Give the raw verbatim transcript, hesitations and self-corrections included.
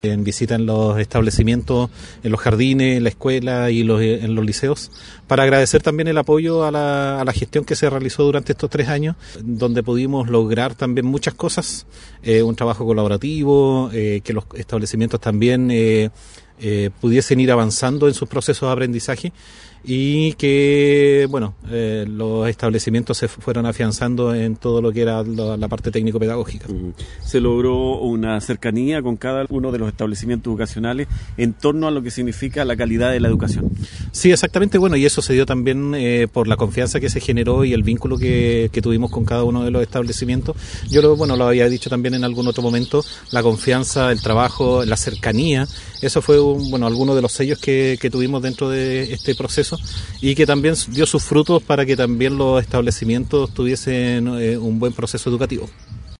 En visita en los establecimientos, en los jardines, en la escuela y los, en los liceos, para agradecer también el apoyo a la, a la gestión que se realizó durante estos tres años, donde pudimos lograr también muchas cosas, eh, un trabajo colaborativo, eh, que los establecimientos también eh, eh, pudiesen ir avanzando en sus procesos de aprendizaje y que, bueno, eh, los establecimientos se fueron afianzando en todo lo que era la, la parte técnico-pedagógica. Se logró una cercanía con cada uno de los establecimientos educacionales en torno a lo que significa la calidad de la educación. Sí, exactamente, bueno, y eso se dio también eh, por la confianza que se generó y el vínculo que, que tuvimos con cada uno de los establecimientos. Yo lo, bueno, lo había dicho también en algún otro momento, la confianza, el trabajo, la cercanía, eso fue, un, bueno, algunos de los sellos que, que tuvimos dentro de este proceso y que también dio sus frutos para que también los establecimientos tuviesen eh, un buen proceso educativo.